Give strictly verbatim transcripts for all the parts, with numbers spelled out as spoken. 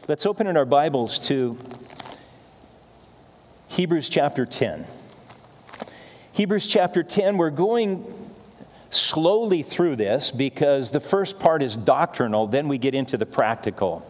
Let's open in our Bibles to Hebrews chapter ten. Hebrews chapter ten, we're going slowly through this because the first part is doctrinal, then we get into the practical.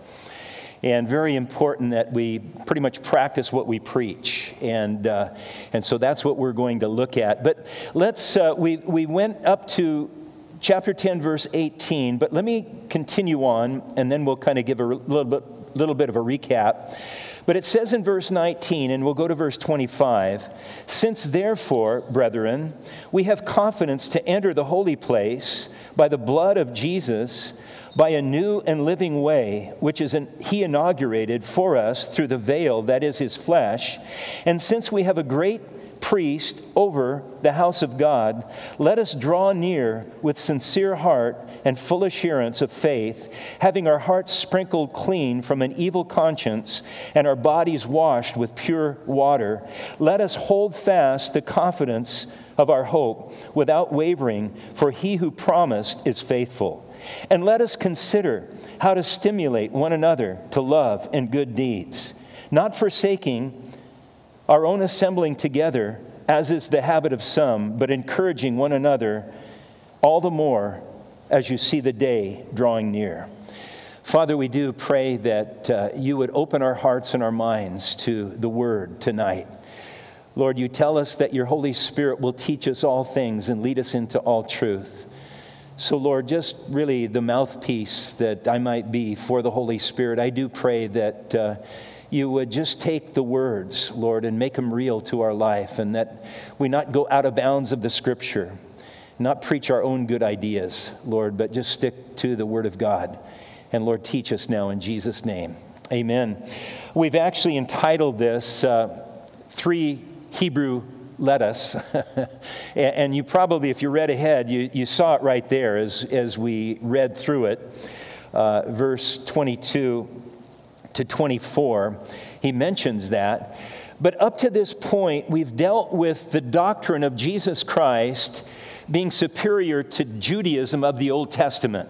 And very important that we pretty much practice what we preach. And uh, and so that's what we're going to look at. But let's, uh, we, we went up to chapter ten, verse eighteen, but let me continue on, and then we'll kind of give a little bit little bit of a recap. But it says in verse nineteen, and we'll go to verse twenty-five, "Since therefore, brethren, we have confidence to enter the holy place by the blood of Jesus, by a new and living way, which is an, he inaugurated for us through the veil that is his flesh. And since we have a great priest over the house of God, let us draw near with sincere heart and full assurance of faith, having our hearts sprinkled clean from an evil conscience and our bodies washed with pure water. Let us hold fast the confidence of our hope without wavering, for he who promised is faithful. And let us consider how to stimulate one another to love and good deeds, not forsaking our own assembling together, as is the habit of some, but encouraging one another all the more as you see the day drawing near." Father, we do pray that uh, you would open our hearts and our minds to the word tonight. Lord, you tell us that your Holy Spirit will teach us all things and lead us into all truth. So, Lord, just really the mouthpiece that I might be for the Holy Spirit, I do pray that uh, you would just take the words, Lord, and make them real to our life, and that we not go out of bounds of the Scripture, not preach our own good ideas, Lord, but just stick to the Word of God. And Lord, teach us now in Jesus' name. Amen. We've actually entitled this uh, Three Hebrew Let Us. And you probably, if you read ahead, you, you saw it right there as, as we read through it. Uh, verse twenty-two to twenty-four, he mentions that. But up to this point, we've dealt with the doctrine of Jesus Christ being superior to Judaism of the Old Testament.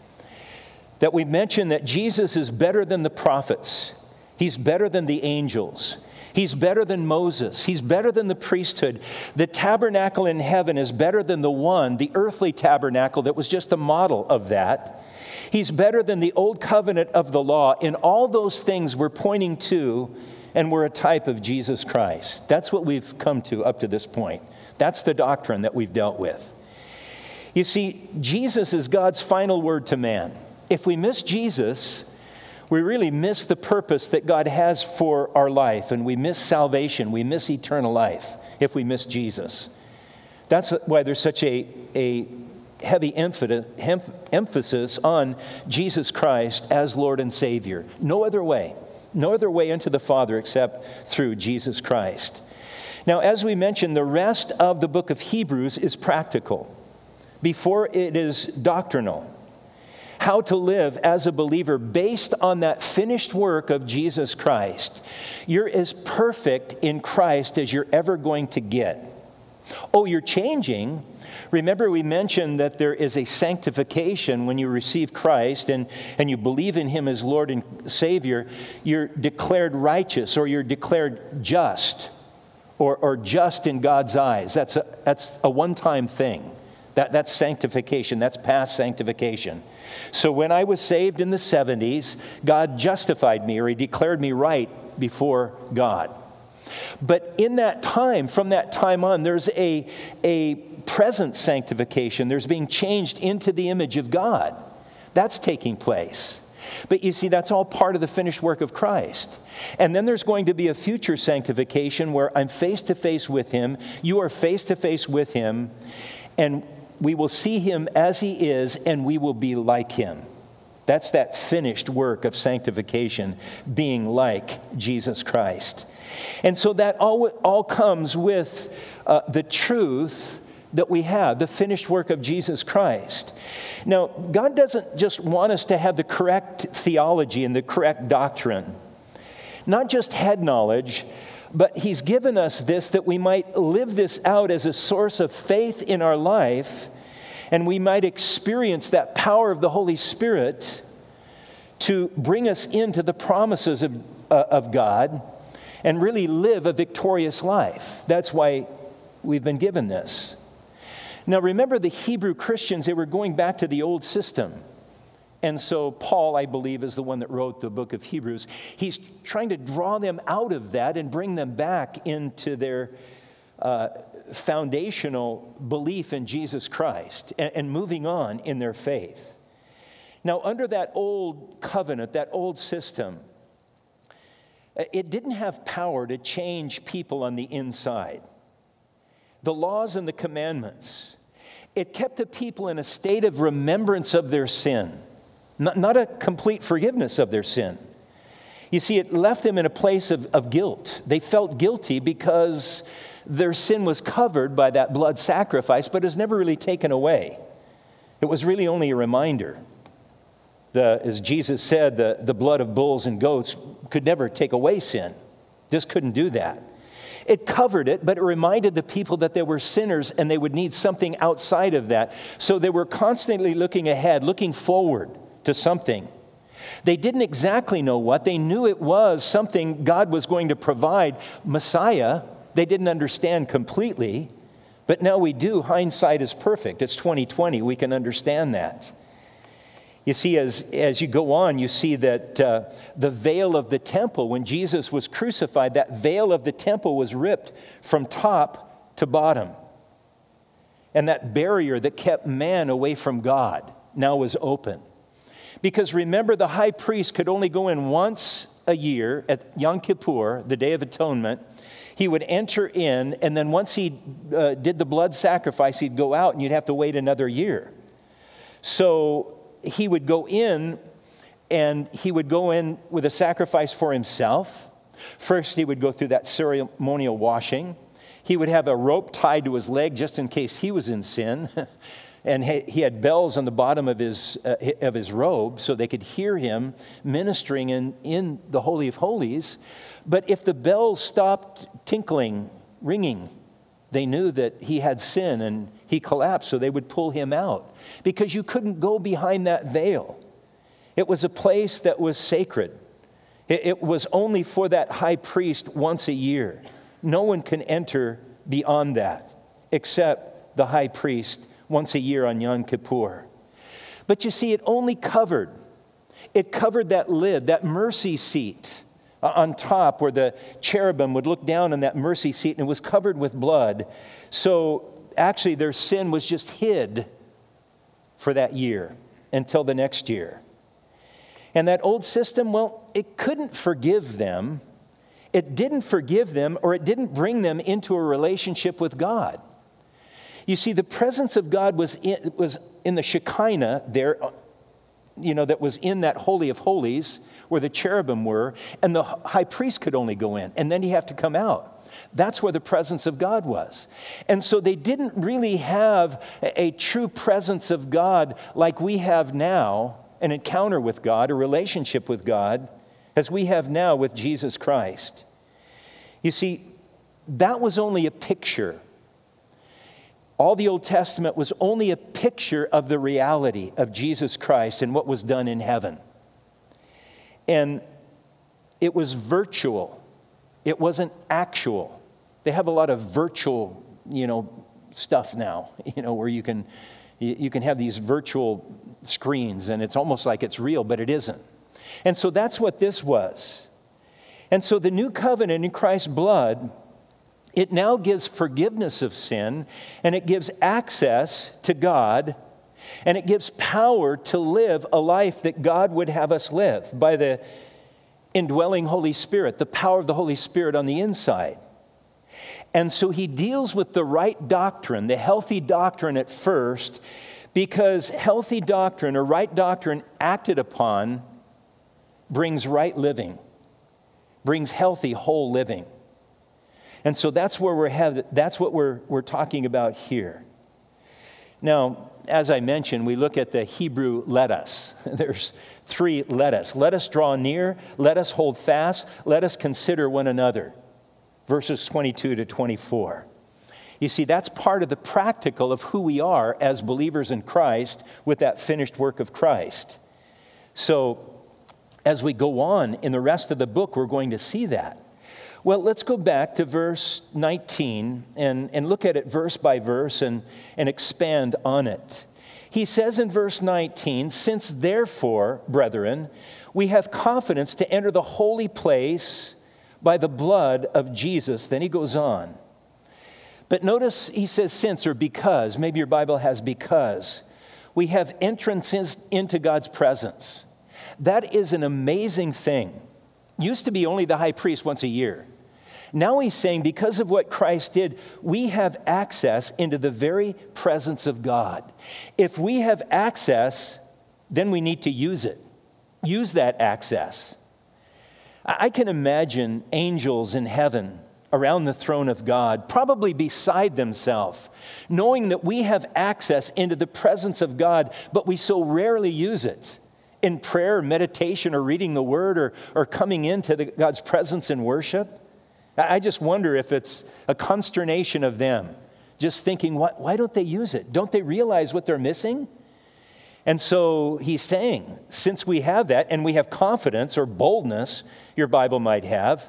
That we've mentioned that Jesus is better than the prophets. He's better than the angels. He's better than Moses. He's better than the priesthood. The tabernacle in heaven is better than the one, the earthly tabernacle that was just a model of that. He's better than the old covenant of the law. And all those things we're pointing to and we're a type of Jesus Christ. That's what we've come to up to this point. That's the doctrine that we've dealt with. You see, Jesus is God's final word to man. If we miss Jesus, we really miss the purpose that God has for our life, and we miss salvation, we miss eternal life if we miss Jesus. That's why there's such a, a heavy emphasis on Jesus Christ as Lord and Savior. No other way. No other way into the Father except through Jesus Christ. Now, as we mentioned, the rest of the book of Hebrews is practical before it is doctrinal. How to live as a believer based on that finished work of Jesus Christ. You're as perfect in Christ as you're ever going to get. Oh, you're changing. Remember, we mentioned that there is a sanctification when you receive Christ and, and you believe in Him as Lord and Savior. You're declared righteous, or you're declared just, or, or just in God's eyes. That's a, that's a one-time thing. That, that's sanctification. That's past sanctification. So when I was saved in the seventies, God justified me, or He declared me right before God. But in that time, from that time on, there's a, a present sanctification. There's being changed into the image of God. That's taking place. But you see, that's all part of the finished work of Christ. And then there's going to be a future sanctification where I'm face to face with Him. You are face to face with Him. And we will see Him as He is, and we will be like Him. That's that finished work of sanctification, being like Jesus Christ. And so that all, all comes with uh, the truth that we have, the finished work of Jesus Christ. Now, God doesn't just want us to have the correct theology and the correct doctrine, not just head knowledge, but He's given us this that we might live this out as a source of faith in our life, and we might experience that power of the Holy Spirit to bring us into the promises of, uh, of God and really live a victorious life. That's why we've been given this. Now remember, the Hebrew Christians, they were going back to the old system. And so Paul, I believe, is the one that wrote the book of Hebrews. He's trying to draw them out of that and bring them back into their uh, foundational belief in Jesus Christ and, and moving on in their faith. Now, under that old covenant, that old system, it didn't have power to change people on the inside. The laws and the commandments, it kept the people in a state of remembrance of their sin, not, not a complete forgiveness of their sin. You see, it left them in a place of, of guilt. They felt guilty because their sin was covered by that blood sacrifice, but it was never really taken away. It was really only a reminder. The, as Jesus said, the, the blood of bulls and goats could never take away sin. Just couldn't do that. It covered it, but it reminded the people that they were sinners and they would need something outside of that. So they were constantly looking ahead, looking forward to something. They didn't exactly know what. They knew it was something God was going to provide, Messiah. They didn't understand completely, but now we do. Hindsight is perfect. It's twenty twenty. We can understand that. You see, as, as you go on, you see that uh, the veil of the temple, when Jesus was crucified, that veil of the temple was ripped from top to bottom. And that barrier that kept man away from God now was open. Because remember, the high priest could only go in once a year at Yom Kippur, the Day of Atonement. He would enter in, and then once he uh, did the blood sacrifice, he'd go out, and you'd have to wait another year. So he would go in, and he would go in with a sacrifice for himself. First, he would go through that ceremonial washing. He would have a rope tied to his leg just in case he was in sin. And he had bells on the bottom of his uh, of his robe so they could hear him ministering in, in the Holy of Holies. But if the bells stopped tinkling, ringing, they knew that he had sin and he collapsed, so they would pull him out. Because you couldn't go behind that veil. It was a place that was sacred. It, it was only for that high priest once a year. No one can enter beyond that except the high priest once a year on Yom Kippur. But you see, it only covered, it covered that lid, that mercy seat on top where the cherubim would look down on that mercy seat, and it was covered with blood. So actually their sin was just hid for that year until the next year. And that old system, well, it couldn't forgive them. It didn't forgive them, or it didn't bring them into a relationship with God. You see, the presence of God was in, was in the Shekinah there, you know, that was in that Holy of Holies where the cherubim were, and the high priest could only go in, and then he'd have to come out. That's where the presence of God was. And so they didn't really have a, a true presence of God like we have now, an encounter with God, a relationship with God, as we have now with Jesus Christ. You see, that was only a picture. All the Old Testament was only a picture of the reality of Jesus Christ and what was done in heaven. And it was virtual. It wasn't actual. They have a lot of virtual, you know, stuff now, you know, where you can you can have these virtual screens and it's almost like it's real, but it isn't. And so that's what this was. And so the new covenant in Christ's blood, it now gives forgiveness of sin, and it gives access to God, and it gives power to live a life that God would have us live by the indwelling Holy Spirit, the power of the Holy Spirit on the inside. And so he deals with the right doctrine, the healthy doctrine at first, because healthy doctrine or right doctrine acted upon brings right living, brings healthy, whole living. And so that's where we're have, that's what we're we're talking about here. Now, as I mentioned, we look at the Hebrew let us. There's three let us. Let us draw near, let us hold fast, let us consider one another. Verses twenty-two to twenty-four. You see, that's part of the practical of who we are as believers in Christ with that finished work of Christ. So As we go on in the rest of the book, we're going to see that. Well, let's go back to verse nineteen and, and look at it verse by verse and, and expand on it. He says in verse nineteen, "Since therefore, brethren, we have confidence to enter the holy place by the blood of Jesus." Then he goes on. But notice he says since or because. Maybe your Bible has because. We have entrance in, into God's presence. That is an amazing thing. Used to be only the high priest once a year. Now he's saying because of what Christ did, we have access into the very presence of God. If we have access, then we need to use it. Use that access. I can imagine angels in heaven around the throne of God, probably beside themselves, knowing that we have access into the presence of God, but we so rarely use it in prayer, meditation, or reading the Word, or, or coming into the, God's presence in worship. I just wonder if it's a consternation of them, just thinking, why, why don't they use it? Don't they realize what they're missing? And so he's saying, since we have that, and we have confidence or boldness, your Bible might have,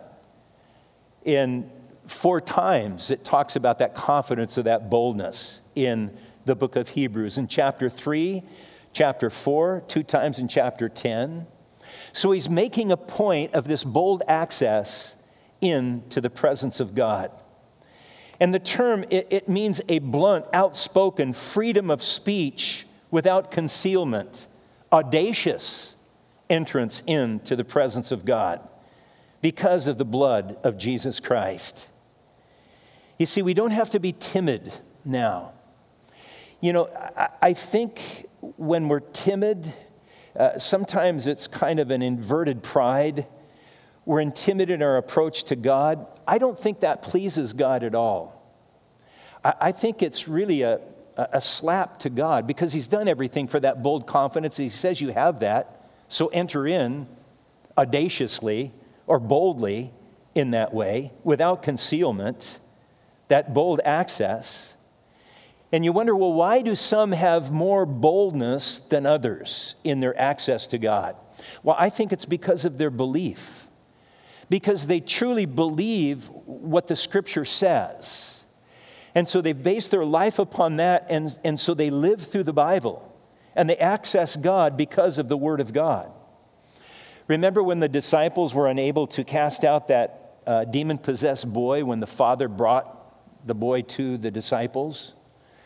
in four times it talks about that confidence or that boldness in the book of Hebrews. In chapter three, chapter four, two times in chapter ten. So he's making a point of this bold access into the presence of God. And the term, it, it means a blunt, outspoken freedom of speech without concealment, audacious entrance into the presence of God because of the blood of Jesus Christ. You see, we don't have to be timid now. You know, I, I think when we're timid, uh, sometimes it's kind of an inverted pride. We're intimidated in our approach to God. I don't think that pleases God at all. I, I think it's really a, a slap to God because he's done everything for that bold confidence. He says you have that, so enter in audaciously or boldly in that way, without concealment, that bold access. And you wonder, well, why do some have more boldness than others in their access to God? Well, I think it's because of their belief. Because they truly believe what the Scripture says. And so they base their life upon that, and, and so they live through the Bible. And they access God because of the Word of God. Remember when the disciples were unable to cast out that uh, demon-possessed boy when the father brought the boy to the disciples?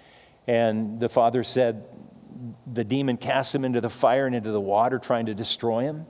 And the father said the demon cast him into the fire and into the water, trying to destroy him.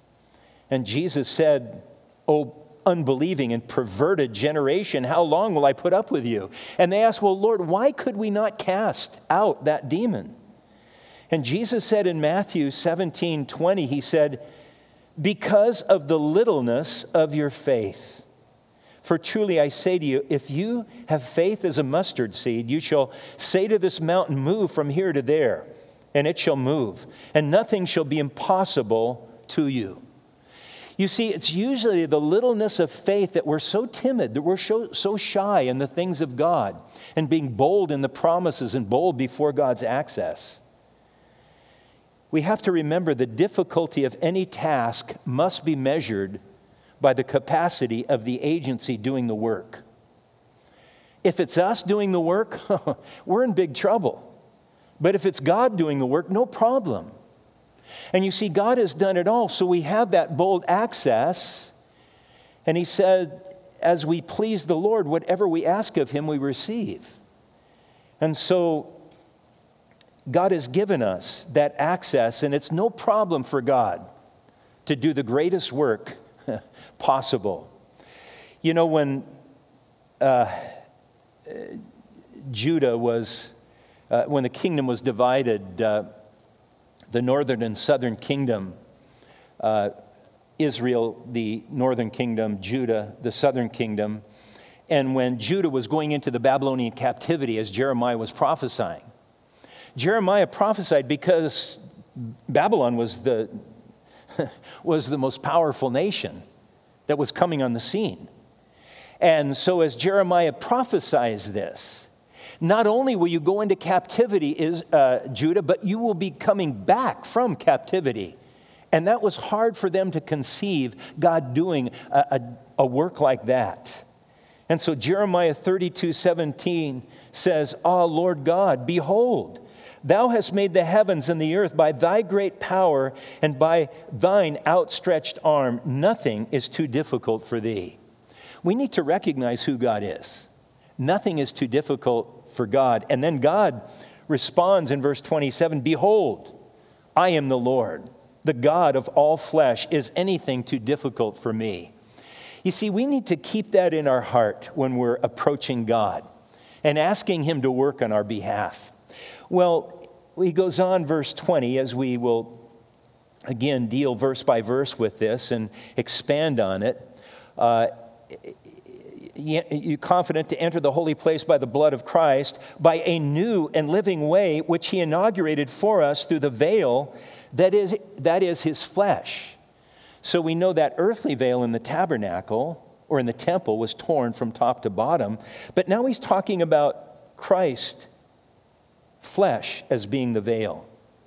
And Jesus said, "Oh, unbelieving and perverted generation, how long will I put up with you?" And they asked, "Well, Lord, why could we not cast out that demon?" And Jesus said in Matthew seventeen twenty, he said, "Because of the littleness of your faith. For truly I say to you, if you have faith as a mustard seed, you shall say to this mountain, 'Move from here to there,' and it shall move, and nothing shall be impossible to you." You see, it's usually the littleness of faith that we're so timid, that we're so, so shy in the things of God, and being bold in the promises and bold before God's access. We have to remember the difficulty of any task must be measured by the capacity of the agency doing the work. If it's us doing the work, we're in big trouble. But if it's God doing the work, no problem. And you see, God has done it all, so we have that bold access. And he said, as we please the Lord, whatever we ask of him, we receive. And so God has given us that access, and it's no problem for God to do the greatest work possible. You know, when uh, Judah was, uh, when the kingdom was divided, uh, the northern and southern kingdom, uh, Israel, the northern kingdom, Judah, the southern kingdom, and when Judah was going into the Babylonian captivity, as Jeremiah was prophesying, Jeremiah prophesied because Babylon was the was the most powerful nation that was coming on the scene. And so as Jeremiah prophesies this, not only will you go into captivity, is uh, Judah, but you will be coming back from captivity And that was hard for them to conceive God doing a, a, a work like that. And so Jeremiah thirty-two seventeen says, "Ah, Lord God, behold, thou hast made the heavens and the earth by thy great power and by thine outstretched arm. Nothing is too difficult for thee." We need to recognize who God is. Nothing is too difficult for God. And then God responds in verse twenty-seven, "Behold, I am the Lord, the God of all flesh. Is anything too difficult for me?" You see, we need to keep that in our heart when we're approaching God and asking him to work on our behalf. Well, he goes on, verse twenty, as we will again deal verse by verse with this and expand on it. Uh, You're confident to enter the holy place by the blood of Christ, by a new and living way which he inaugurated for us through the veil that is, that is his flesh. So we know that earthly veil in the tabernacle or in the temple was torn from top to bottom. But now he's talking about Christ, flesh, as being the veil.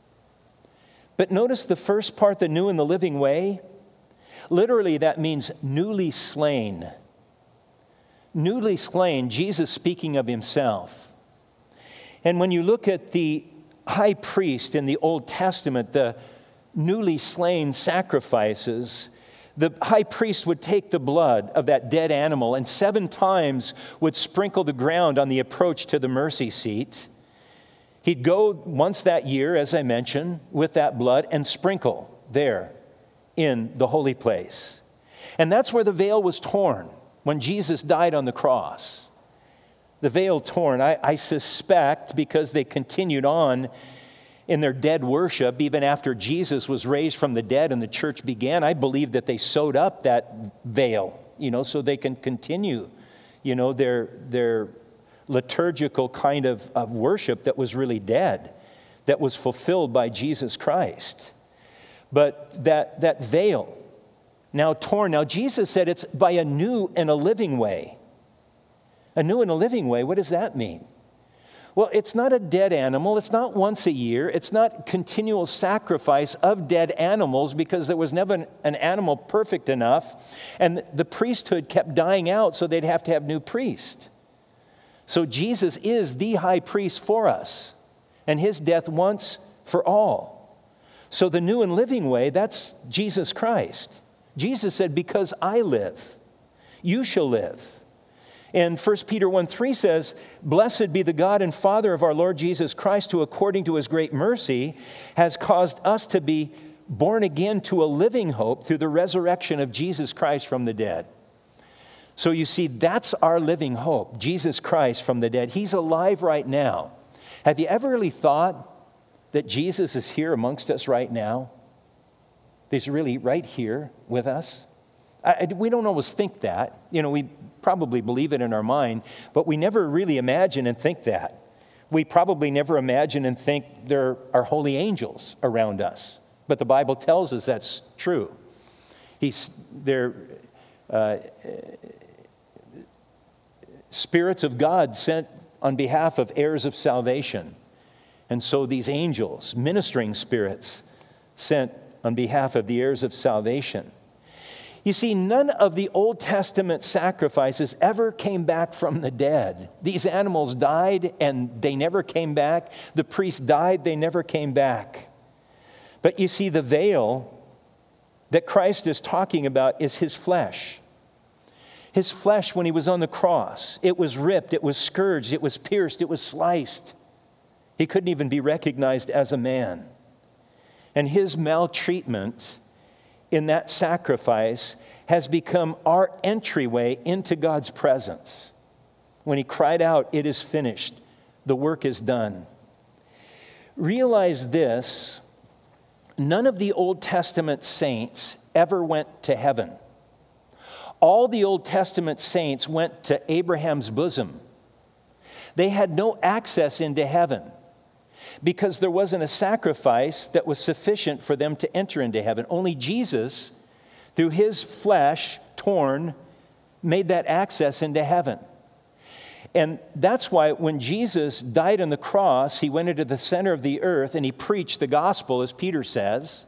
But notice the first part, the new and the living way. Literally, that means newly slain. Newly slain, Jesus speaking of himself. And when you look at the high priest in the Old Testament, the newly slain sacrifices, the high priest would take the blood of that dead animal and seven times would sprinkle the ground on the approach to the mercy seat. He'd go once that year, as I mentioned, with that blood and sprinkle there in the holy place. And that's where the veil was torn when Jesus died on the cross. The veil torn, I, I suspect, because they continued on in their dead worship, even after Jesus was raised from the dead and the church began, I believe that they sewed up that veil, you know, so they can continue, you know, their their liturgical kind of, of worship that was really dead, that was fulfilled by Jesus Christ. But that that veil, now torn. Now, Jesus said it's by a new and a living way. A new and a living way, what does that mean? Well, it's not a dead animal. It's not once a year. It's not continual sacrifice of dead animals, because there was never an animal perfect enough. And the priesthood kept dying out, so they'd have to have new priests. So Jesus is the high priest for us, and his death once for all. So the new and living way, that's Jesus Christ. Jesus said, "Because I live, you shall live." And First Peter one three says, "Blessed be the God and Father of our Lord Jesus Christ, who according to his great mercy has caused us to be born again to a living hope through the resurrection of Jesus Christ from the dead." So you see, that's our living hope, Jesus Christ from the dead. He's alive right now. Have you ever really thought that Jesus is here amongst us right now? He's really right here with us? I, we don't always think that. You know, we probably believe it in our mind, but we never really imagine and think that. We probably never imagine and think there are holy angels around us. But the Bible tells us that's true. He's, they're uh, spirits of God sent on behalf of heirs of salvation. And so these angels, ministering spirits, sent on behalf of the heirs of salvation. You see, none of the Old Testament sacrifices ever came back from the dead. These animals died and they never came back. The priests died, they never came back. But you see, the veil that Christ is talking about is his flesh. His flesh when he was on the cross, it was ripped, it was scourged, it was pierced, it was sliced. He couldn't even be recognized as a man. And his maltreatment in that sacrifice has become our entryway into God's presence. When he cried out, "It is finished," the work is done. Realize this, none of the Old Testament saints ever went to heaven. All the Old Testament saints went to Abraham's bosom. They had no access into heaven, because there wasn't a sacrifice that was sufficient for them to enter into heaven. Only Jesus, through his flesh torn, made that access into heaven. And that's why when Jesus died on the cross, he went into the center of the earth and he preached the gospel, as Peter says,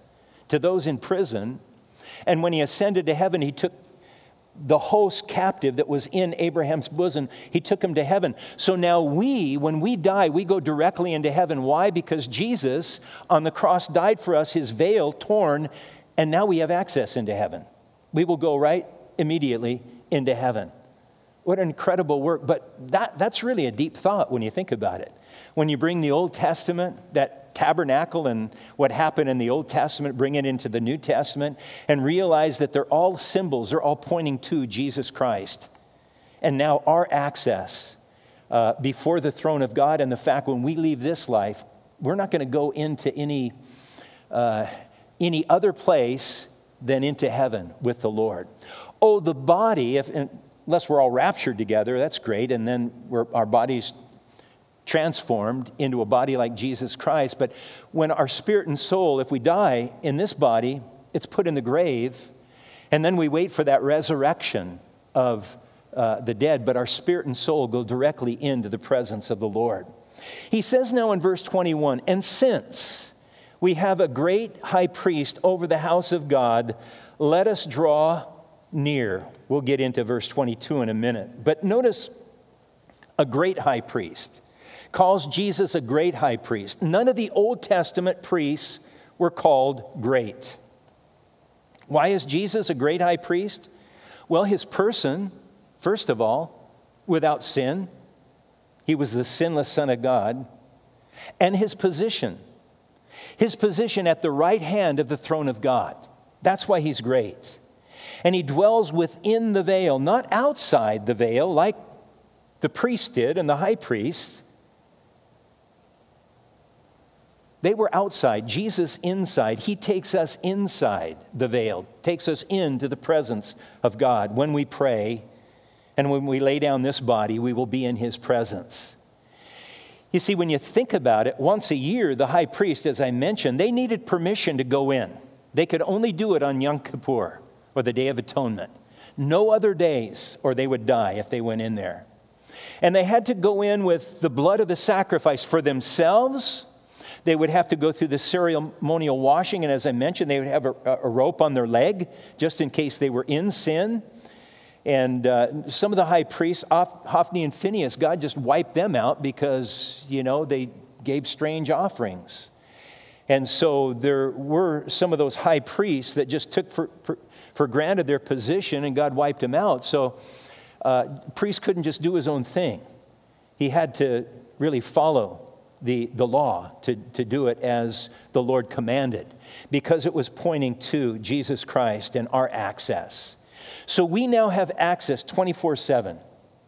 to those in prison. And when he ascended to heaven, he took the host captive that was in Abraham's bosom. He took him to heaven. So now we, when we die, we go directly into heaven. Why? Because Jesus on the cross died for us, his veil torn, and now we have access into heaven. We will go right immediately into heaven. What an incredible work. But that, that's really a deep thought when you think about it. When you bring the Old Testament, that tabernacle and what happened in the Old Testament, bring it into the New Testament and realize that they're all symbols, they're all pointing to Jesus Christ. And now our access uh, before the throne of God, and the fact when we leave this life, we're not going to go into any, uh, any other place than into heaven with the Lord. Oh, the body, if, unless we're all raptured together, that's great, and then we're, our bodies transformed into a body like Jesus Christ. But when our spirit and soul, if we die in this body, it's put in the grave, and then we wait for that resurrection of uh, the dead, but our spirit and soul go directly into the presence of the Lord. He says now in verse twenty-one, and since we have a great high priest over the house of God, let us draw near. We'll get into verse twenty-two in a minute. But notice, a great high priest calls Jesus a great high priest. None of the Old Testament priests were called great. Why is Jesus a great high priest? Well, his person, first of all, without sin. He was the sinless Son of God. And his position. His position at the right hand of the throne of God. That's why he's great. And he dwells within the veil, not outside the veil like the priest did and the high priest. They were outside, Jesus inside. He takes us inside the veil, takes us into the presence of God. When we pray and when we lay down this body, we will be in his presence. You see, when you think about it, once a year, the high priest, as I mentioned, they needed permission to go in. They could only do it on Yom Kippur, or the Day of Atonement. No other days, or they would die if they went in there. And they had to go in with the blood of the sacrifice for themselves. They would have to go through the ceremonial washing, and as I mentioned, they would have a, a rope on their leg just in case they were in sin. And uh, some of the high priests, Hophni and Phinehas, God just wiped them out because, you know, they gave strange offerings. And so there were some of those high priests that just took for, for, for granted their position, and God wiped them out. So uh, priest couldn't just do his own thing. He had to really follow the, the law to, to do it as the Lord commanded, because it was pointing to Jesus Christ and our access. So we now have access twenty-four seven.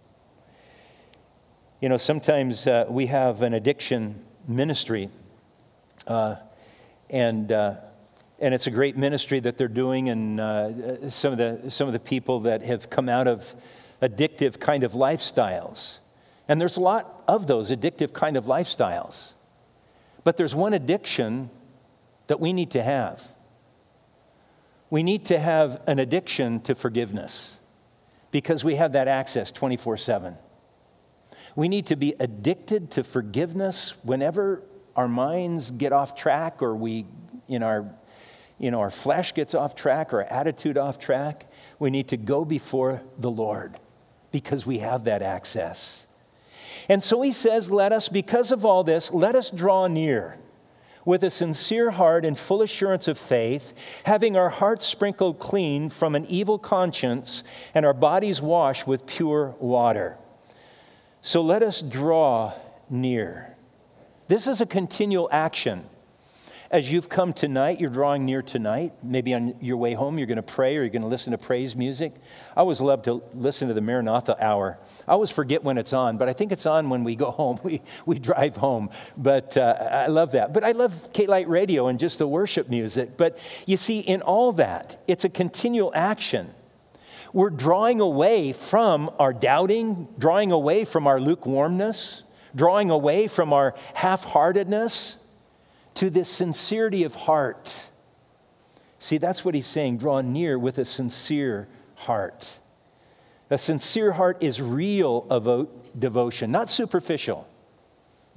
You know, sometimes uh, we have an addiction ministry, uh, and uh, and it's a great ministry that they're doing, and uh, some of the some of the people that have come out of addictive kind of lifestyles. And there's a lot of those addictive kind of lifestyles. But there's one addiction that we need to have. We need to have an addiction to forgiveness, because we have that access twenty-four seven. We need to be addicted to forgiveness whenever our minds get off track, or we, in our, you know, our flesh gets off track, or our attitude off track. We need to go before the Lord because we have that access. And so he says, let us, because of all this, let us draw near with a sincere heart and full assurance of faith, having our hearts sprinkled clean from an evil conscience and our bodies washed with pure water. So let us draw near. This is a continual action. As you've come tonight, you're drawing near tonight. Maybe on your way home, you're going to pray, or you're going to listen to praise music. I always love to listen to the Maranatha Hour. I always forget when it's on, but I think it's on when we go home. We we drive home. But uh, I love that. But I love K-Light Radio and just the worship music. But you see, in all that, it's a continual action. We're drawing away from our doubting, drawing away from our lukewarmness, drawing away from our half-heartedness, to this sincerity of heart. See, that's what he's saying. Draw near with a sincere heart. A sincere heart is real devotion, not superficial.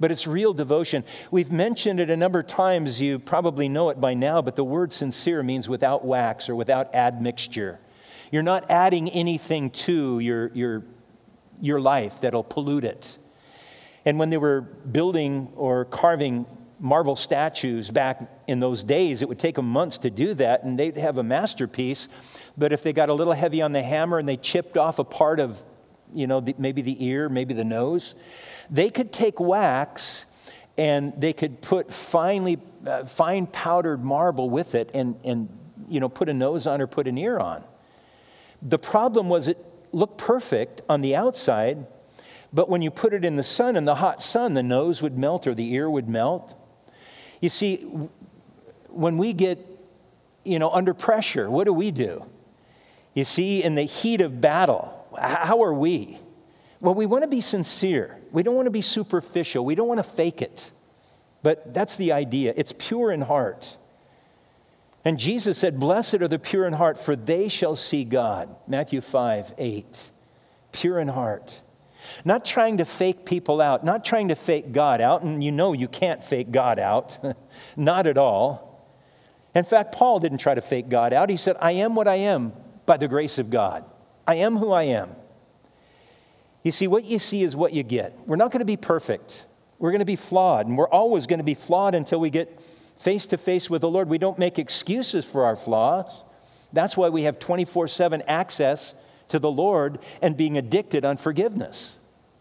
but it's real devotion. We've mentioned it a number of times. You probably know it by now, but the word sincere means without wax or without admixture. You're not adding anything to your, your, your life that'll pollute it. And when they were building or carving marble statues back in those days, it would take them months to do that, and they'd have a masterpiece. But if they got a little heavy on the hammer and they chipped off a part of, you know, the, maybe the ear, maybe the nose, they could take wax and they could put finely, uh, fine powdered marble with it and, and, you know, put a nose on or put an ear on. The problem was it looked perfect on the outside, but when you put it in the sun, in the hot sun, the nose would melt or the ear would melt. You see, when we get, you know, under pressure, what do we do? You see, in the heat of battle, how are we? Well, we want to be sincere. We don't want to be superficial. We don't want to fake it. But that's the idea. It's pure in heart. And Jesus said, "Blessed are the pure in heart, for they shall see God." Matthew five, eight. Pure in heart. Not trying to fake people out, not trying to fake God out, and you know you can't fake God out. Not at all. In fact, Paul didn't try to fake God out. He said, "I am what I am by the grace of God. I am who I am." You see, what you see is what you get. We're not going to be perfect. We're going to be flawed, and we're always going to be flawed until we get face to face with the Lord. We don't make excuses for our flaws. That's why we have twenty-four seven access to the Lord and being addicted on forgiveness.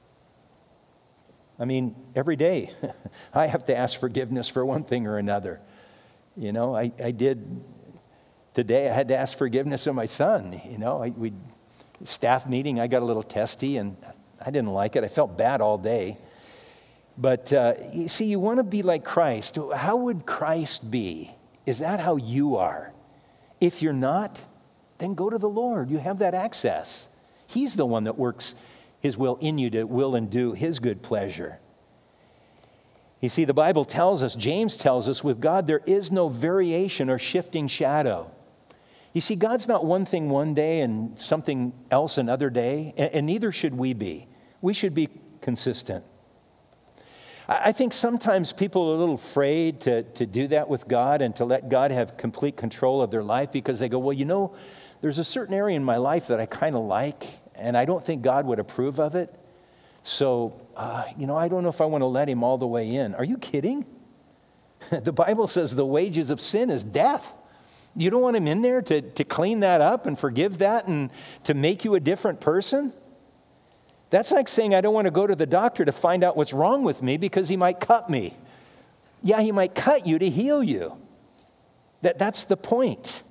I mean, every day I have to ask forgiveness for one thing or another. You know, I, I did today, I had to ask forgiveness of my son. You know, I, we staff meeting, I got a little testy and I didn't like it. I felt bad all day. But uh, you see, you want to be like Christ. How would Christ be? Is that how you are? If you're not, then go to the Lord. You have that access. He's the one that works His will in you to will and do His good pleasure. You see, the Bible tells us, James tells us, with God there is no variation or shifting shadow. You see, God's not one thing one day and something else another day, and, and neither should we be. We should be consistent. I think sometimes people are a little afraid to, to do that with God and to let God have complete control of their life because they go, well, you know, there's a certain area in my life that I kind of like, and I don't think God would approve of it. So, uh, you know, I don't know if I want to let Him all the way in. Are you kidding? The Bible says the wages of sin is death. You don't want Him in there to, to clean that up and forgive that and to make you a different person? That's like saying I don't want to go to the doctor to find out what's wrong with me because he might cut me. Yeah, he might cut you to heal you. That, that's the point.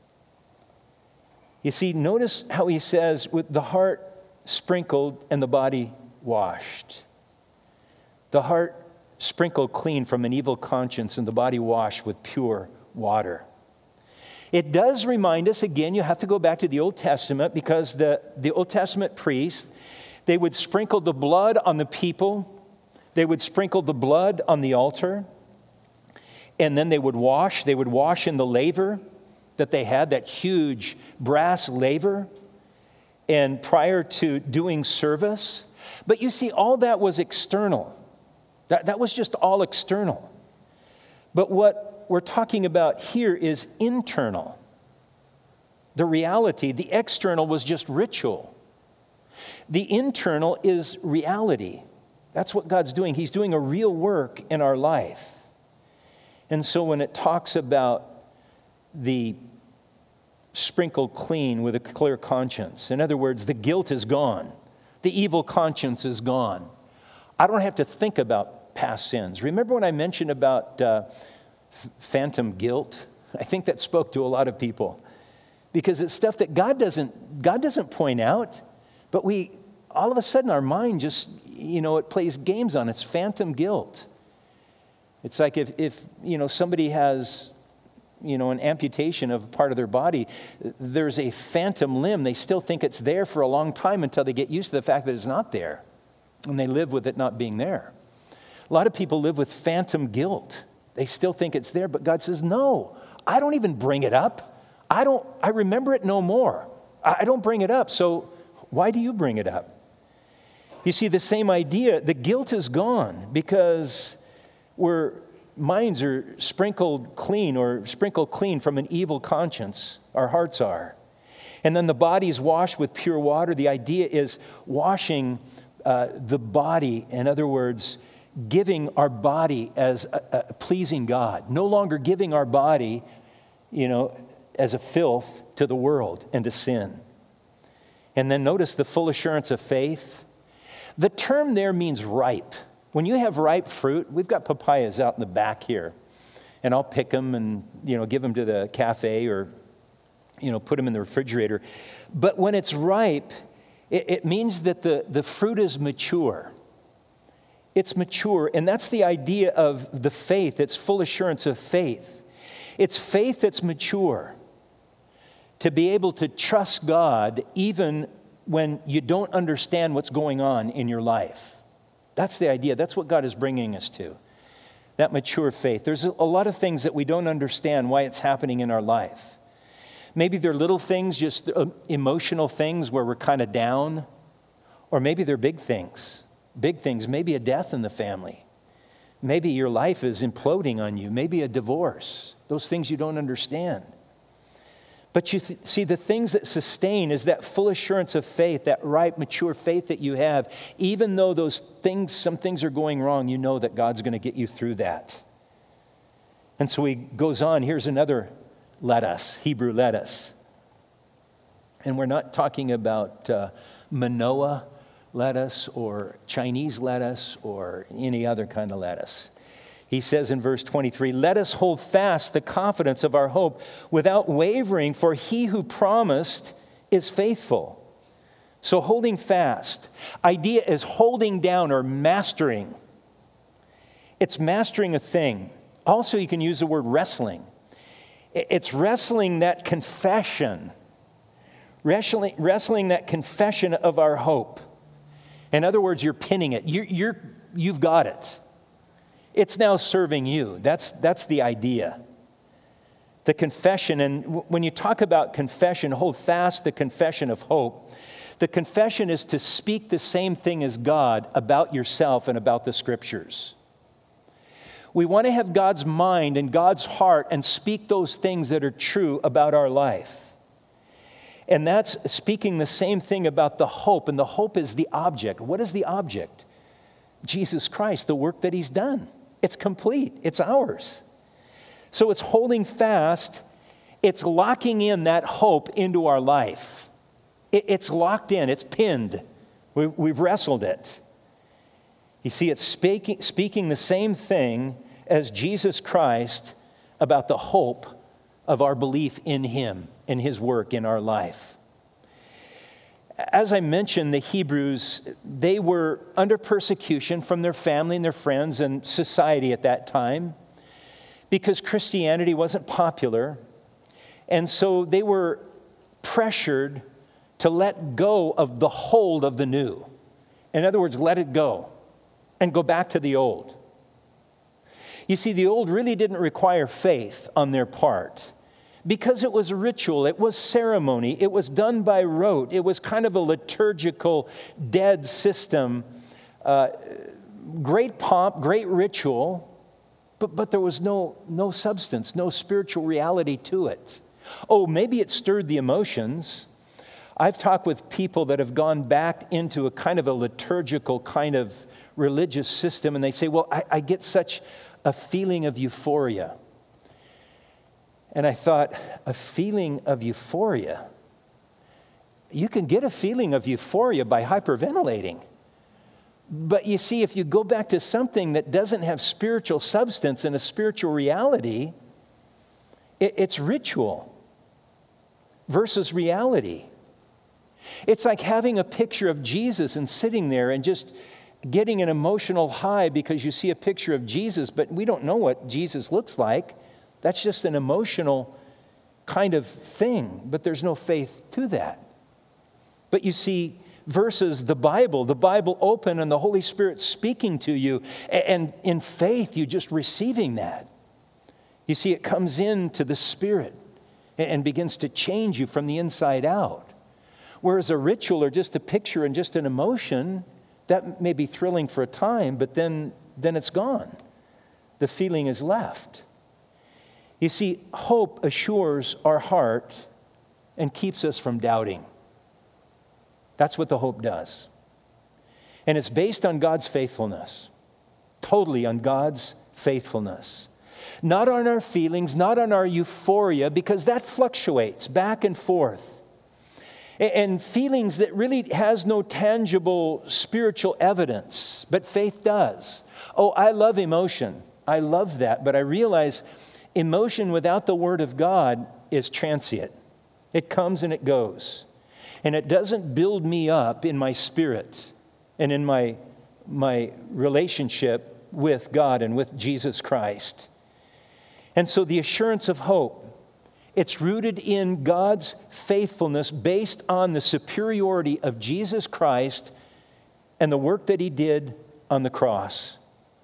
You see, notice how he says, with the heart sprinkled and the body washed. The heart sprinkled clean from an evil conscience and the body washed with pure water. It does remind us, again, you have to go back to the Old Testament because the, the Old Testament priests, they would sprinkle the blood on the people. They would sprinkle the blood on the altar. And then they would wash. They would wash in the laver that they had, that huge brass laver. And prior to doing service. But you see, all that was external. That, that was just all external. But what we're talking about here is internal. The reality, the external was just ritual. The internal is reality. That's what God's doing. He's doing a real work in our life. And so when it talks about the sprinkled clean with a clear conscience, in other words, the guilt is gone. The evil conscience is gone. I don't have to think about past sins. Remember when I mentioned about uh, phantom guilt? I think that spoke to a lot of people. Because it's stuff that God doesn't, God doesn't point out. But we, all of a sudden, our mind just, you know, it plays games on it. It's phantom guilt. It's like if, if, you know, somebody has, you know, an amputation of a part of their body, there's a phantom limb. They still think it's there for a long time until they get used to the fact that it's not there. And they live with it not being there. A lot of people live with phantom guilt. They still think it's there, but God says, no, I don't even bring it up. I don't, I remember it no more. I don't bring it up. So why do you bring it up? You see, the same idea, the guilt is gone because we're minds are sprinkled clean or sprinkled clean from an evil conscience. Our hearts are. And then the body is washed with pure water. The idea is washing uh, the body. In other words, giving our body as a, a pleasing God. No longer giving our body, you know, as a filth to the world and to sin. And then notice the full assurance of faith. The term there means ripe. When you have ripe fruit, we've got papayas out in the back here, and I'll pick them and, you know, give them to the cafe or, you know, put them in the refrigerator. But when it's ripe, it, it means that the, the fruit is mature. It's mature, and that's the idea of the faith. It's full assurance of faith. It's faith that's mature. To be able to trust God even when you don't understand what's going on in your life. That's the idea. That's what God is bringing us to. That mature faith. There's a lot of things that we don't understand why it's happening in our life. Maybe they're little things, just emotional things where we're kind of down. Or maybe they're big things. Big things. Maybe a death in the family. Maybe your life is imploding on you. Maybe a divorce. Those things you don't understand. But you th- see, the things that sustain is that full assurance of faith, that ripe, mature faith that you have. Even though those things, some things are going wrong, you know that God's going to get you through that. And so he goes on. Here's another let us, Hebrew let us. And we're not talking about uh, Manoa lettuce or Chinese lettuce or any other kind of lettuce. He says in verse twenty-three, let us hold fast the confidence of our hope without wavering, for he who promised is faithful. So holding fast, idea is holding down or mastering. It's mastering a thing. Also, you can use the word wrestling. It's wrestling that confession, wrestling, wrestling that confession of our hope. In other words, you're pinning it. You're, you're, you've got it. It's now serving you. That's, that's the idea. The confession, and w- when you talk about confession, hold fast the confession of hope. The confession is to speak the same thing as God about yourself and about the Scriptures. We want to have God's mind and God's heart and speak those things that are true about our life. And that's speaking the same thing about the hope, and the hope is the object. What is the object? Jesus Christ, the work that He's done. It's complete. It's ours. So it's holding fast. It's locking in that hope into our life. It, it's locked in. It's pinned. We, we've wrestled it. You see, it's speaking, speaking the same thing as Jesus Christ about the hope of our belief in Him and His work in our life. As I mentioned, the Hebrews, they were under persecution from their family and their friends and society at that time because Christianity wasn't popular. And so they were pressured to let go of the hold of the new. In other words, let it go and go back to the old. You see, the old really didn't require faith on their part. Because it was ritual, it was ceremony, it was done by rote, it was kind of a liturgical, dead system. Uh, great pomp, great ritual, but, but there was no, no substance, no spiritual reality to it. Oh, maybe it stirred the emotions. I've talked with people that have gone back into a kind of a liturgical kind of religious system, and they say, well, I, I get such a feeling of euphoria. And I thought, a feeling of euphoria? You can get a feeling of euphoria by hyperventilating. But you see, if you go back to something that doesn't have spiritual substance and a spiritual reality, it, it's ritual versus reality. It's like having a picture of Jesus and sitting there and just getting an emotional high because you see a picture of Jesus, but we don't know what Jesus looks like. That's just an emotional kind of thing, but there's no faith to that. But you see, versus the Bible, the Bible open and the Holy Spirit speaking to you, and in faith, you just receiving that. You see, it comes into the Spirit and begins to change you from the inside out. Whereas a ritual or just a picture and just an emotion, That may be thrilling for a time, but then, then it's gone. The feeling is left. You see, hope assures our heart and keeps us from doubting. That's what the hope does. And it's based on God's faithfulness, totally on God's faithfulness. Not on our feelings, not on our euphoria, because that fluctuates back and forth. And feelings that really has no tangible spiritual evidence, but faith does. Oh, I love emotion. I love that, but I realize emotion without the Word of God is transient. It comes and it goes. And it doesn't build me up in my spirit and in my, my relationship with God and with Jesus Christ. And so the assurance of hope, it's rooted in God's faithfulness based on the superiority of Jesus Christ and the work that He did on the cross.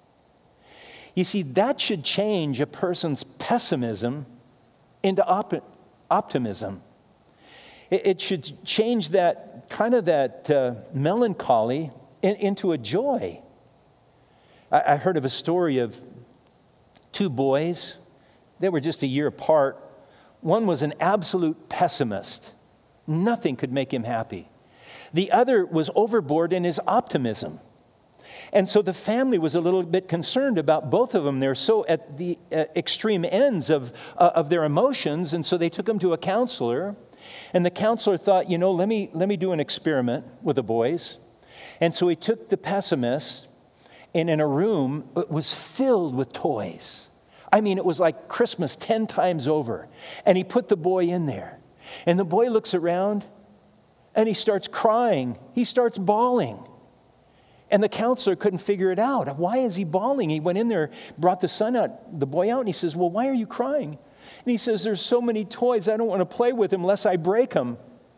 You see, that should change a person's pessimism into op- optimism. It, it should change that kind of that uh, melancholy in, into a joy. I, I heard of a story of two boys. They were just a year apart. One was an absolute pessimist. Nothing could make him happy. The other was overboard in his optimism. And so the family was a little bit concerned about both of them. They're so at the uh, extreme ends of, uh, of their emotions, and so they took them to a counselor. And the counselor thought, you know, let me, let me do an experiment with the boys. And so he took the pessimist, and in a room, it was filled with toys. I mean, it was like Christmas ten times over. And he put the boy in there. And the boy looks around, and he starts crying. He starts bawling. And the counselor couldn't figure it out. Why is he bawling? He went in there, brought the son out, the boy out, and he says, well, why are you crying? And he says, there's so many toys, I don't want to play with them unless I break them.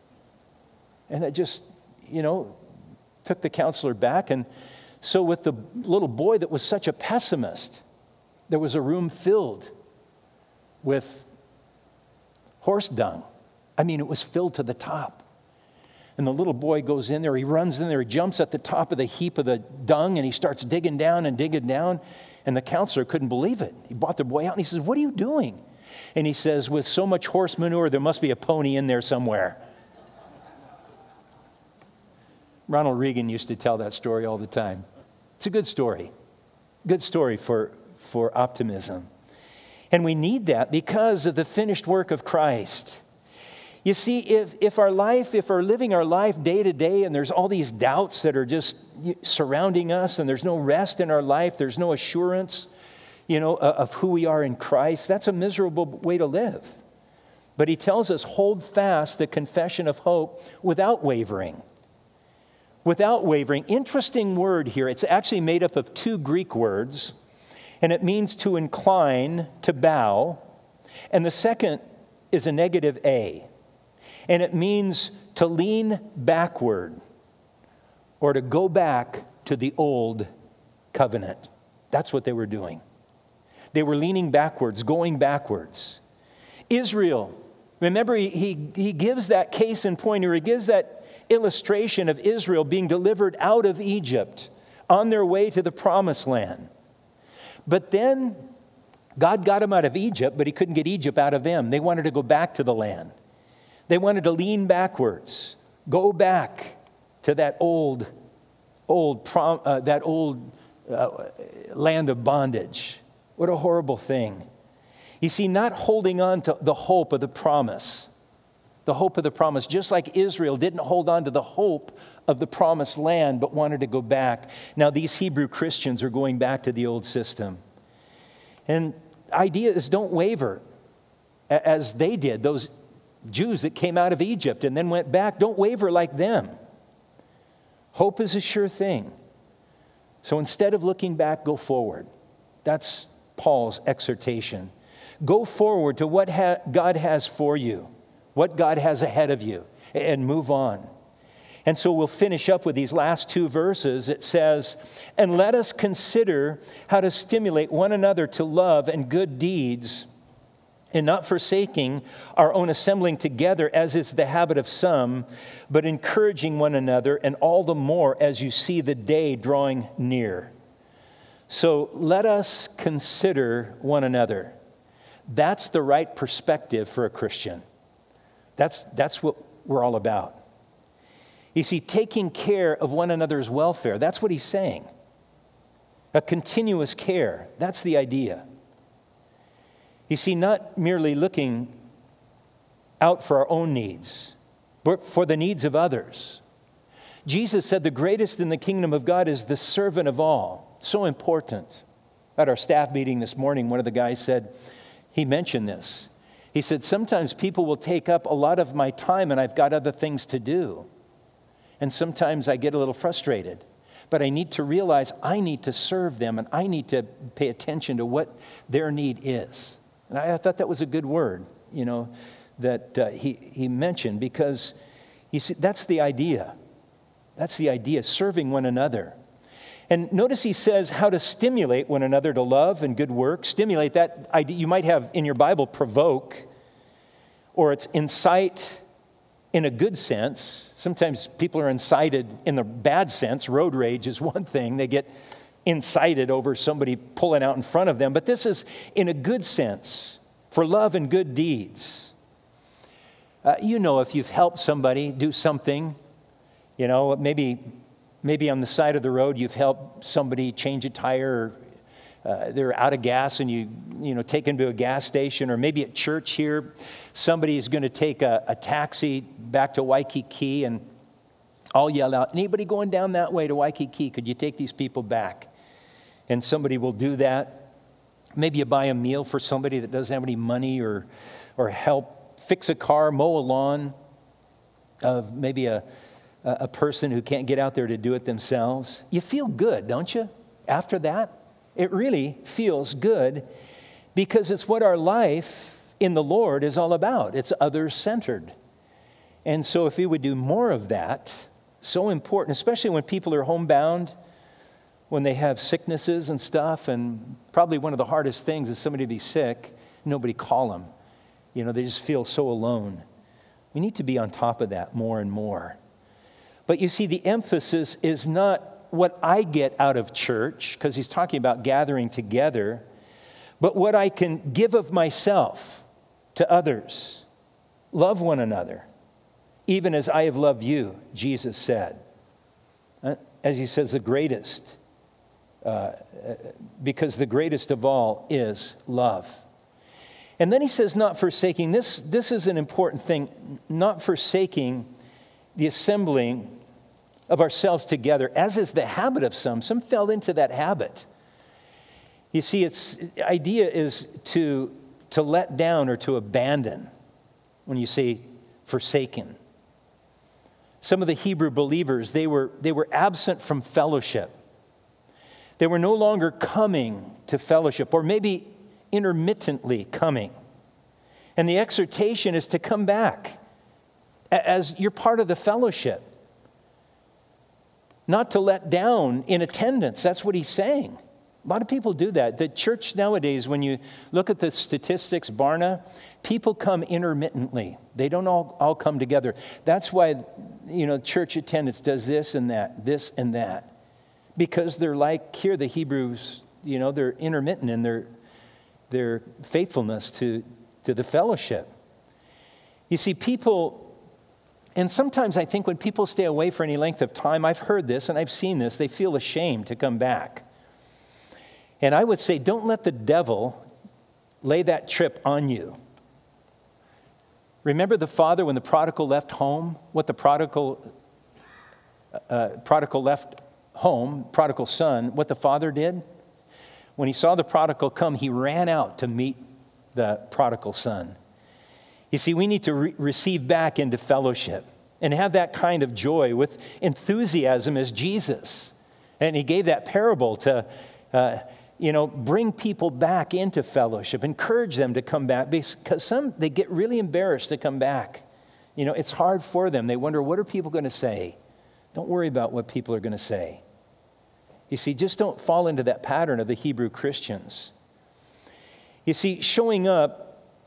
And it just, you know, took the counselor back. And so with the little boy that was such a pessimist, there was a room filled with horse dung. I mean, it was filled to the top. And the little boy goes in there, he runs in there, he jumps at the top of the heap of the dung, and he starts digging down and digging down. And the counselor couldn't believe it. He brought the boy out, and he says, what are you doing? And he says, with so much horse manure, there must be a pony in there somewhere. Ronald Reagan used to tell that story all the time. It's a good story. Good story for, for optimism. And we need that because of the finished work of Christ. You see, if, if our life, if we're living our life day to day and there's all these doubts that are just surrounding us and there's no rest in our life, there's no assurance, you know, of who we are in Christ, that's a miserable way to live. But he tells us, hold fast the confession of hope without wavering. Without wavering. Interesting word here. It's actually made up of two Greek words, and it means to incline, to bow. And the second is a negative A. And it means to lean backward or to go back to the old covenant. That's what they were doing. They were leaning backwards, going backwards. Israel, remember he, he, he gives that case in point, or he gives that illustration of Israel being delivered out of Egypt on their way to the promised land. But then God got them out of Egypt, but he couldn't get Egypt out of them. They wanted to go back to the land. They wanted to lean backwards, go back to that old, old, prom, uh, that old uh, land of bondage. What a horrible thing. You see, not holding on to the hope of the promise, the hope of the promise, just like Israel didn't hold on to the hope of the promised land, but wanted to go back. Now, these Hebrew Christians are going back to the old system. And the idea is don't waver as they did, those Jews that came out of Egypt and then went back. Don't waver like them. Hope is a sure thing. So instead of looking back, go forward. That's Paul's exhortation. Go forward to what ha- God has for you, what God has ahead of you, and move on. And so we'll finish up with these last two verses. It says, and let us consider how to stimulate one another to love and good deeds, And not forsaking our own assembling together, as is the habit of some, but encouraging one another, and all the more as you see the day drawing near. So let us consider one another. That's the right perspective for a Christian. That's, that's what we're all about. You see, taking care of one another's welfare, that's what he's saying. A continuous care, that's the idea. You see, not merely looking out for our own needs, but for the needs of others. Jesus said the greatest in the kingdom of God is the servant of all. So important. At our staff meeting this morning, one of the guys said, he mentioned this. He said, sometimes people will take up a lot of my time and I've got other things to do. And sometimes I get a little frustrated. But I need to realize I need to serve them and I need to pay attention to what their need is. And I thought that was a good word, you know, that uh, he, he mentioned, because you see, that's the idea. That's the idea, serving one another. And notice he says how to stimulate one another to love and good work. Stimulate, that idea, you might have in your Bible provoke, or it's incite in a good sense. Sometimes people are incited in the bad sense. Road rage is one thing. They get incited over somebody pulling out in front of them. But this is in a good sense, for love and good deeds. Uh, you know, if you've helped somebody do something, you know, maybe maybe on the side of the road you've helped somebody change a tire, or uh, they're out of gas and you, you know, take them to a gas station, or maybe at church here, somebody is going to take a, a taxi back to Waikiki, and I'll yell out, anybody going down that way to Waikiki, could you take these people back? And somebody will do that. Maybe you buy a meal for somebody that doesn't have any money, or or help fix a car, mow a lawn of maybe a, a person who can't get out there to do it themselves. You feel good, don't you, after that? It really feels good, because it's what our life in the Lord is all about. It's others-centered. And so if we would do more of that, so important, especially when people are homebound, when they have sicknesses and stuff, and probably one of the hardest things is somebody to be sick, nobody call them. You know, they just feel so alone. We need to be on top of that more and more. But you see, the emphasis is not what I get out of church, because he's talking about gathering together, but what I can give of myself to others. Love one another, even as I have loved you, Jesus said. As he says, the greatest, uh, because the greatest of all is love. And then he says, not forsaking. This, this is an important thing, not forsaking the assembling of ourselves together, as is the habit of some. Some fell into that habit. You see, its idea is to, to let down or to abandon when you say forsaken. Some of the Hebrew believers, they were, they were absent from fellowship. They were no longer coming to fellowship, or maybe intermittently coming. And the exhortation is to come back as you're part of the fellowship. Not to let down in attendance. That's what he's saying. A lot of people do that. The church nowadays, when you look at the statistics, Barna, people come intermittently. They don't all, all come together. That's why, you know, church attendance does this and that, this and that. Because they're like here, the Hebrews, you know, they're intermittent in their, their faithfulness to, to the fellowship. You see, people... And sometimes I think when people stay away for any length of time, I've heard this and I've seen this, they feel ashamed to come back. And I would say, don't let the devil lay that trip on you. Remember the father when the prodigal left home? What the prodigal, uh, prodigal left home, prodigal son, what the father did? When he saw the prodigal come, he ran out to meet the prodigal son. You see, we need to re- receive back into fellowship and have that kind of joy with enthusiasm as Jesus. And he gave that parable to, uh, you know, bring people back into fellowship, encourage them to come back, because some, they get really embarrassed to come back. You know, it's hard for them. They wonder, what are people going to say? Don't worry about what people are going to say. You see, just don't fall into that pattern of the Hebrew Christians. You see, showing up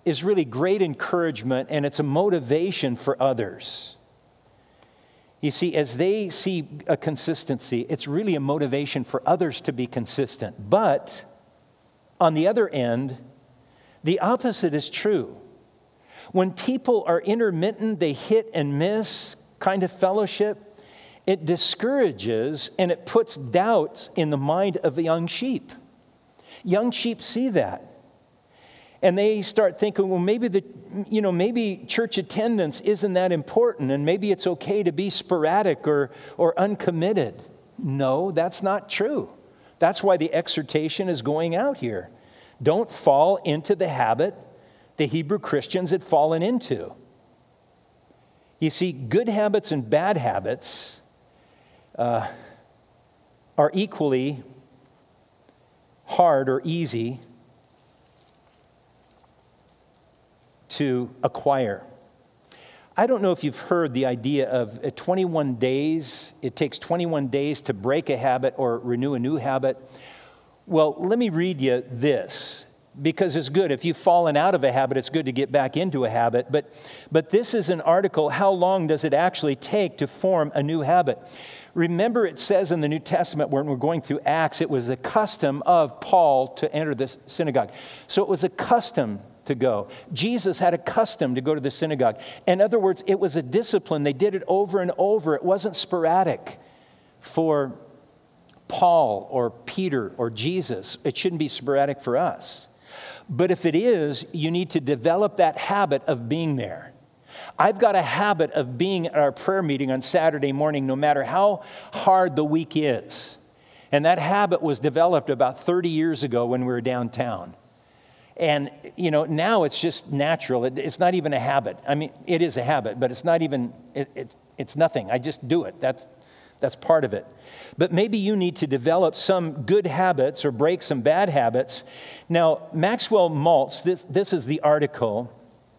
is really great encouragement, and it's a motivation for others. You see, as they see a consistency, it's really a motivation for others to be consistent. But on the other end, the opposite is true. When people are intermittent, they hit and miss kind of fellowship, it discourages and it puts doubts in the mind of young sheep. Young sheep see that. And they start thinking, well, maybe the, you know, maybe church attendance isn't that important, and maybe it's okay to be sporadic or, or uncommitted. No, that's not true. That's why the exhortation is going out here. Don't fall into the habit the Hebrew Christians had fallen into. You see, good habits and bad habits uh, are equally hard or easy to acquire. I don't know if you've heard the idea of uh, twenty-one days. It takes twenty-one days to break a habit or renew a new habit. Well, let me read you this, because it's good. If you've fallen out of a habit, it's good to get back into a habit. But, but this is an article, how long does it actually take to form a new habit? Remember, it says in the New Testament, when we're going through Acts, it was a custom of Paul to enter the synagogue. So it was a custom to go. Jesus had a custom to go to the synagogue. In other words, it was a discipline. They did it over and over. It wasn't sporadic for Paul or Peter or Jesus. It shouldn't be sporadic for us. But if it is, you need to develop that habit of being there. I've got a habit of being at our prayer meeting on Saturday morning, no matter how hard the week is. And that habit was developed about thirty years ago when we were downtown. And, you know, now it's just natural. It, it's not even a habit. I mean, it is a habit, but it's not even, it, it, it's nothing. I just do it. That's, that's part of it. But maybe you need to develop some good habits or break some bad habits. Now, Maxwell Maltz, this, this is the article,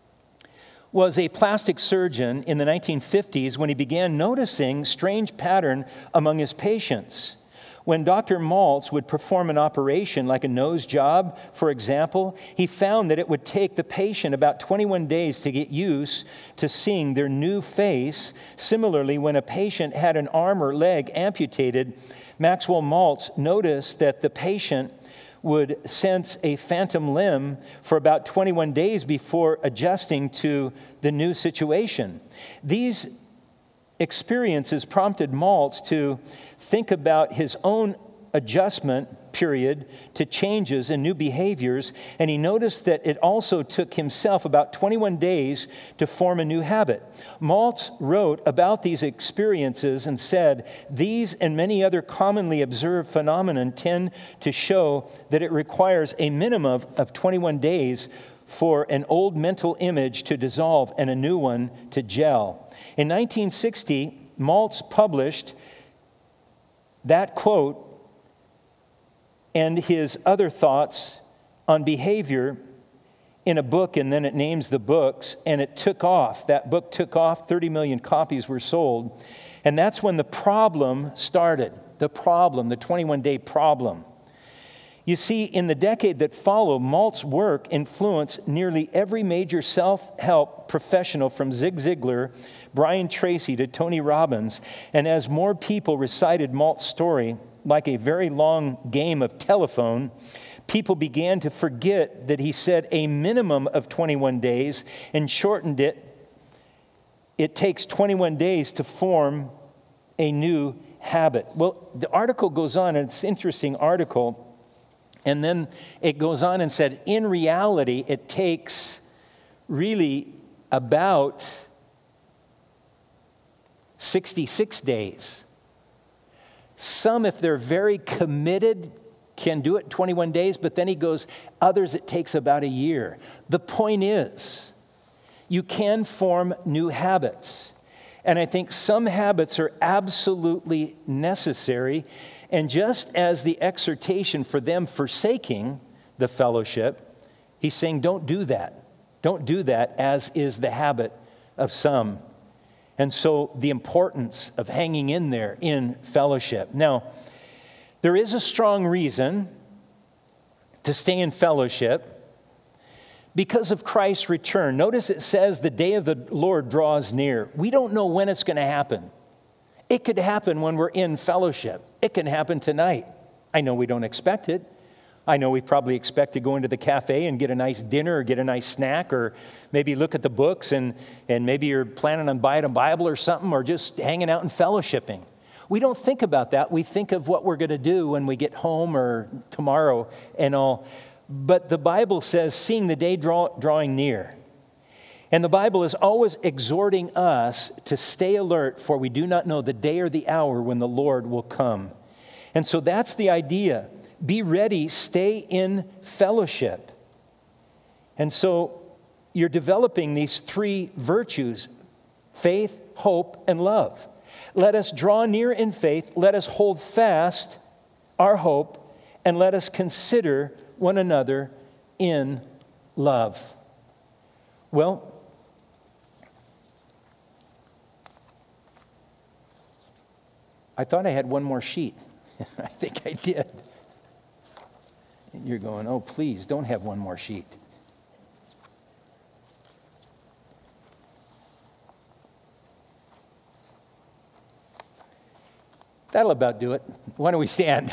was a plastic surgeon in the nineteen fifties when he began noticing strange pattern among his patients. When Doctor Maltz would perform an operation like a nose job, for example, he found that it would take the patient about twenty-one days to get used to seeing their new face. Similarly, when a patient had an arm or leg amputated, Maxwell Maltz noticed that the patient would sense a phantom limb for about twenty-one days before adjusting to the new situation. These experiences prompted Maltz to think about his own adjustment period to changes and new behaviors, and he noticed that it also took himself about twenty-one days to form a new habit. Maltz wrote about these experiences and said, "These and many other commonly observed phenomena tend to show that it requires a minimum of twenty-one days for an old mental image to dissolve and a new one to gel." In nineteen sixty, Maltz published that quote and his other thoughts on behavior in a book, and then it names the books, and it took off. That book took off, thirty million copies were sold, and that's when the problem started, the problem, the twenty-one day problem. You see, in the decade that followed, Maltz's work influenced nearly every major self-help professional from Zig Ziglar, Brian Tracy to Tony Robbins. And as more people recited Maltz's story, like a very long game of telephone, people began to forget that he said a minimum of twenty-one days and shortened it. It takes twenty-one days to form a new habit. Well, the article goes on, and it's an interesting article. And then it goes on and said, in reality, it takes really about sixty-six days. Some, if they're very committed, can do it twenty-one days, but then he goes, others it takes about a year. The point is, you can form new habits. And I think some habits are absolutely necessary. And just as the exhortation for them forsaking the fellowship, he's saying, don't do that. Don't do that, as is the habit of some. And so the importance of hanging in there in fellowship. Now, there is a strong reason to stay in fellowship, because of Christ's return. Notice it says the day of the Lord draws near. We don't know when it's going to happen. It could happen when we're in fellowship. It can happen tonight. I know we don't expect it. I know we probably expect to go into the cafe and get a nice dinner or get a nice snack or maybe look at the books and, and maybe you're planning on buying a Bible or something or just hanging out and fellowshipping. We don't think about that. We think of what we're going to do when we get home or tomorrow and all. But the Bible says, seeing the day draw, drawing near. And the Bible is always exhorting us to stay alert, for we do not know the day or the hour when the Lord will come. And so that's the idea. Be ready, stay in fellowship. And so you're developing these three virtues: faith, hope, and love. Let us draw near in faith, let us hold fast our hope, and let us consider one another in love. Well, I thought I had one more sheet. I think I did. And you're going, oh, please, don't have one more sheet. That'll about do it. Why don't we stand?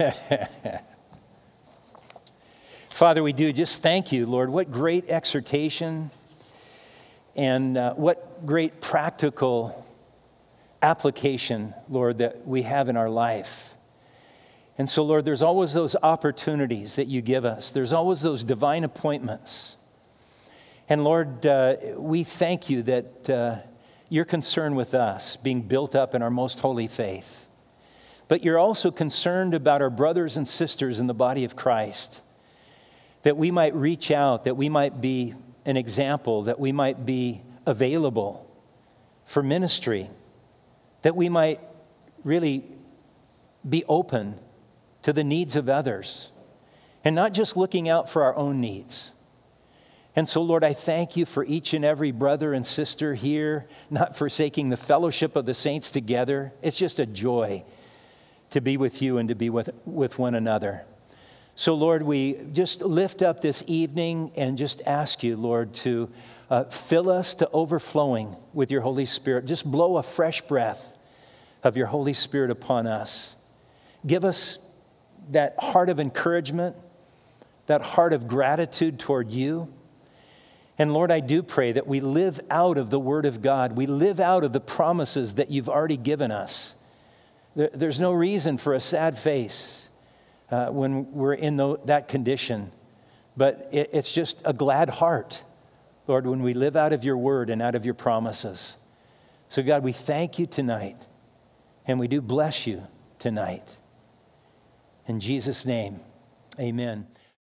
Father, we do just thank you, Lord. What great exhortation and uh, what great practical application, Lord, that we have in our life. And so, Lord, there's always those opportunities that you give us. There's always those divine appointments. And Lord, uh, we thank you that uh, you're concerned with us being built up in our most holy faith. But you're also concerned about our brothers and sisters in the body of Christ, that we might reach out, that we might be an example, that we might be available for ministry, that we might really be open to the needs of others and not just looking out for our own needs. And so, Lord, I thank you for each and every brother and sister here, not forsaking the fellowship of the saints together. It's just a joy to be with you and to be with, with one another. So, Lord, we just lift up this evening and just ask you, Lord, to uh, fill us to overflowing with your Holy Spirit. Just blow a fresh breath of your Holy Spirit upon us. Give us that heart of encouragement, that heart of gratitude toward you. And Lord, I do pray that we live out of the Word of God. We live out of the promises that you've already given us. There, there's no reason for a sad face uh, when we're in the, that condition. But it, it's just a glad heart, Lord, when we live out of your Word and out of your promises. So God, we thank you tonight. And we do bless you tonight. In Jesus' name, amen.